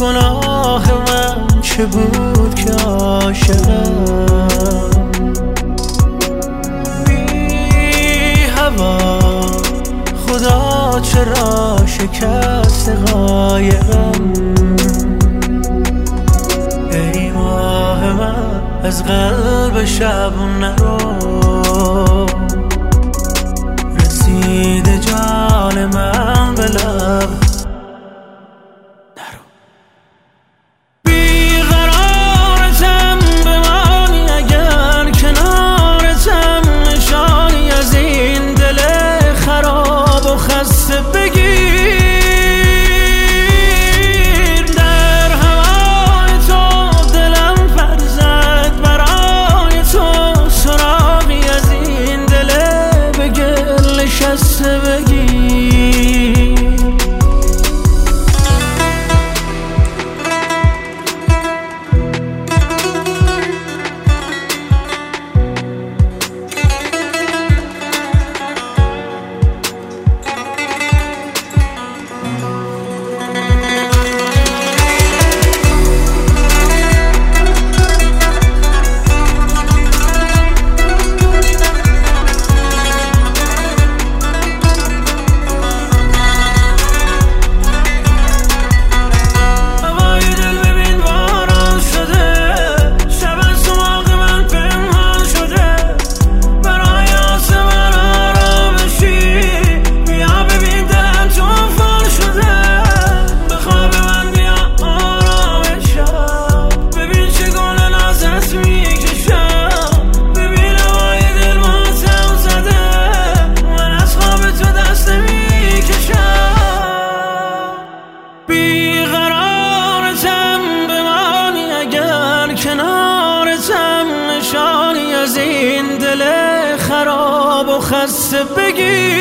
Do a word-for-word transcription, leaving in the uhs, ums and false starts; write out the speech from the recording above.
گناه من چه بود که عاشقم بی هوا خدا چرا شکست قایقم ای ماه من از قلب شب نرو رسیده جان من به لب نرو بیقرارتم بمانی اگر کنارتم نشانی از این دل خراب و خسته بگیر در هوای تو دلم پر زد برای تو سراغی از این دل به گل نشسته بگیر کنارتم نشانی از این دل خراب و خسته بگیر